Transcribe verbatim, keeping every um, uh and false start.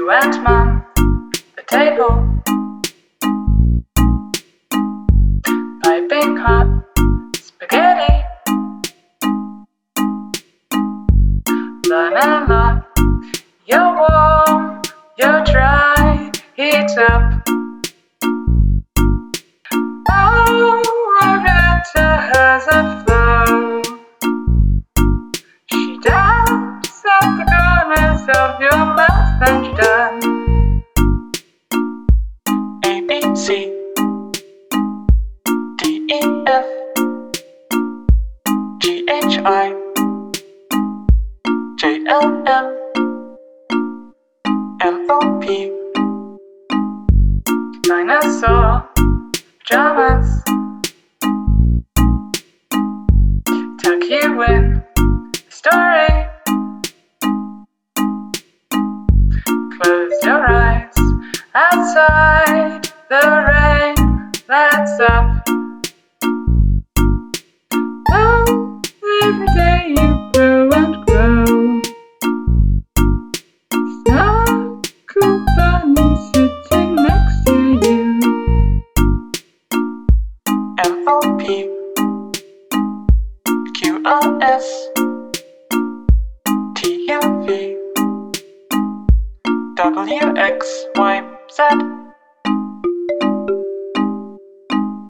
You and Mum, the table, piping hot spaghetti, banana. You're warm, you're dry, heat up. Oh, Loretta has a flow. She dabs at the corners of your mouth and you're done. A, B, C, D, E, F, G, H, I, J, L, M, N, O, P. Dinosaur pajamas tuck you in a story. Close your eyes outside the rain that's up. Oh, every day you grow and grow. Snuggle bunny sitting next to you. M, O, P, Q, R, S, T, U, V, W, X, Y, Z.